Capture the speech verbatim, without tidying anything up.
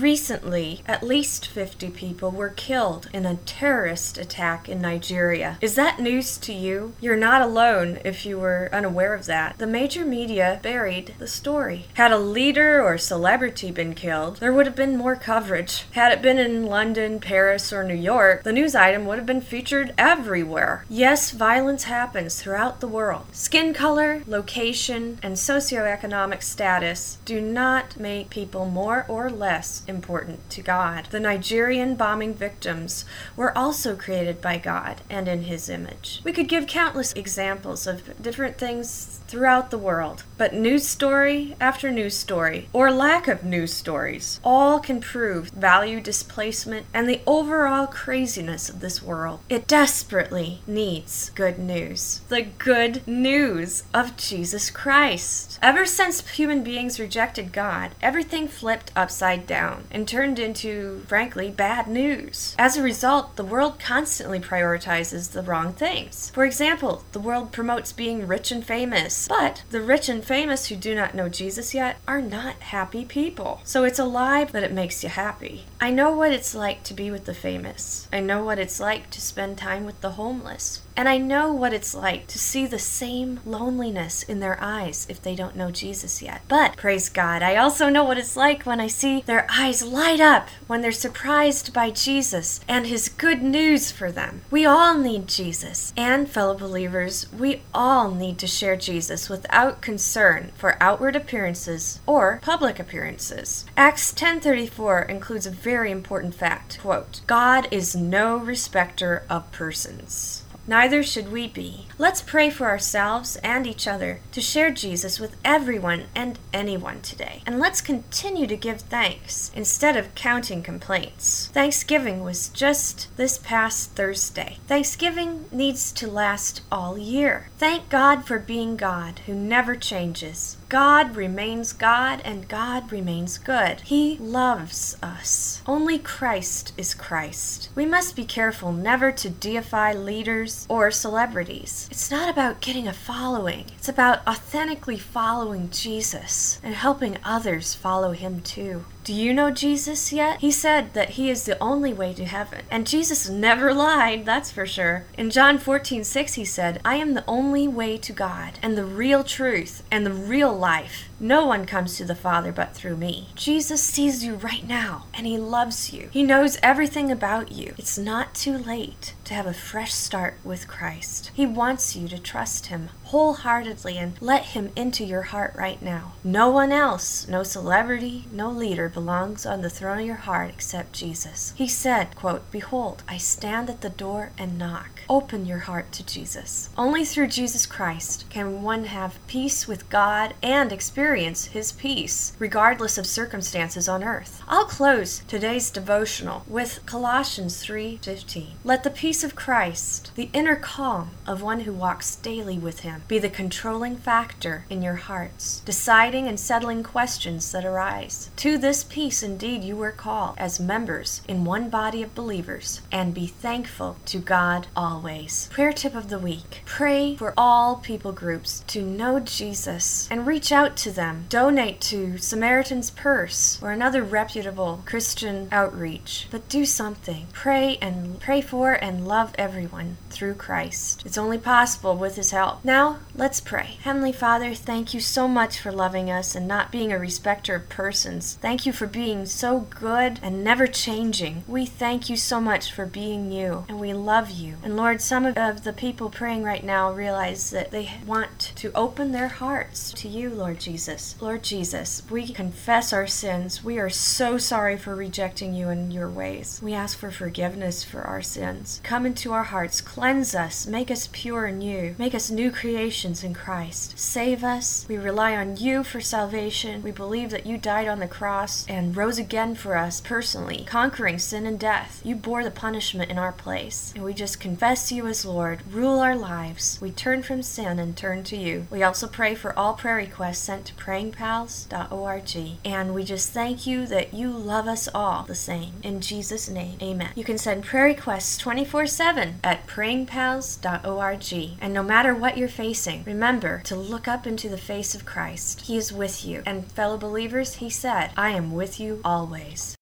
recently, at least fifty people were killed in a terrorist attack in Nigeria. Is that news to you? You're not alone if you were unaware of that. The major media buried the story. Had a leader or celebrity been killed, there would have been more coverage. Had it been in London, Paris, or New York, the news item would have been featured everywhere. Yes, violence happens throughout the world. Skin color, location, and socioeconomic status do not make people more or less important to God. The Nigerian bombing victims were also created by God and in His image. We could give countless examples of different things throughout the world, but news story after news story, or lack of news stories, all can prove value displacement and the overall craziness of this world. It desperately needs good news. The good news of Jesus Christ. Ever since human beings rejected God, everything flipped upside down and turned into, frankly, bad news. As a result, the world constantly prioritizes the wrong things. For example, the world promotes being rich and famous, but the rich and famous who do not know Jesus yet are not happy people. So it's a lie that it makes you happy. I know what it's like to be with the famous. I know what it's like to spend time with the homeless. And I know what it's like to see the same loneliness in their eyes if they don't know Jesus yet. But, praise God, I also know what it's like when I see their eyes light up when they're surprised by Jesus and His good news for them. We all need Jesus. And, fellow believers, we all need to share Jesus without concern for outward appearances or public appearances. Acts ten thirty-four includes a very important fact. Quote, God is no respecter of persons. Neither should we be. Let's pray for ourselves and each other to share Jesus with everyone and anyone today. And let's continue to give thanks instead of counting complaints. Thanksgiving was just this past Thursday. Thanksgiving needs to last all year. Thank God for being God who never changes. God remains God and God remains good. He loves us. Only Christ is Christ. We must be careful never to deify leaders or celebrities. It's not about getting a following. It's about authentically following Jesus and helping others follow Him too. Do you know Jesus yet? He said that He is the only way to heaven. And Jesus never lied, that's for sure. In John fourteen six, He said, I am the only way to God, and the real truth, and the real life. No one comes to the Father but through me. Jesus sees you right now, and He loves you. He knows everything about you. It's not too late to have a fresh start with Christ. He wants you to trust Him wholeheartedly and let Him into your heart right now. No one else, no celebrity, no leader belongs on the throne of your heart except Jesus. He said, quote, Behold, I stand at the door and knock. Open your heart to Jesus. Only through Jesus Christ can one have peace with God and experience His peace, regardless of circumstances on earth. I'll close today's devotional with Colossians three fifteen. Let the peace of Christ, the inner calm of one who walks daily with Him, be the controlling factor in your hearts, deciding and settling questions that arise. To this peace indeed you were called as members in one body of believers, and be thankful to God always. Prayer tip of the week. Pray for all people groups to know Jesus and reach out to them. Donate to Samaritan's Purse or another reputable Christian outreach. But do something. Pray and pray for and love everyone through Christ. It's only possible with His help. Now, let's pray. Heavenly Father, thank you so much for loving us and not being a respecter of persons. Thank you for being so good and never changing. We thank you so much for being you, and we love you. And Lord, some of the people praying right now realize that they want to open their hearts to you, Lord Jesus. Lord Jesus, we confess our sins. We are so sorry for rejecting you and your ways. We ask for forgiveness for our sins. Come into our hearts, cleanse us, make us pure in you, make us new creations in Christ. Save us. We rely on you for salvation. We believe that you died on the cross and rose again for us personally, conquering sin and death. You bore the punishment in our place, and we just confess you as Lord. Rule our lives. We turn from sin and turn to you. We also pray for all prayer requests sent to praying pals dot org, and we just thank you that you love us all the same. In Jesus' name, amen. You can send prayer requests twenty-four seven at praying pals dot org, and no matter what you're facing, remember to look up into the face of Christ. He is with you, and fellow believers, He said, I am with you always.